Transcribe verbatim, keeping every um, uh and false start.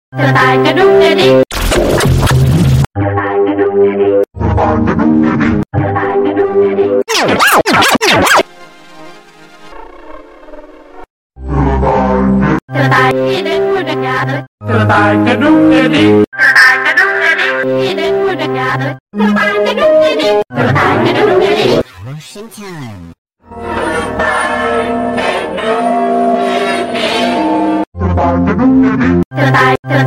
กระต่ายกระดุกกระดิกกระต่ายกระดุกกระดิกกระต่ายกระดุกกระดิกกระต่ายกระดุกกระดิกกระต่ายที่เดินพูดกันยาเลยกระต่ายกระดุกกระดิกกระต่ายกระดุกกระดิกที่เดินพูดกันยาเลยกระต่ายกระดุกกระดิกกระต่ายกระดุกกระดิก Motion time. กระต่ายกระ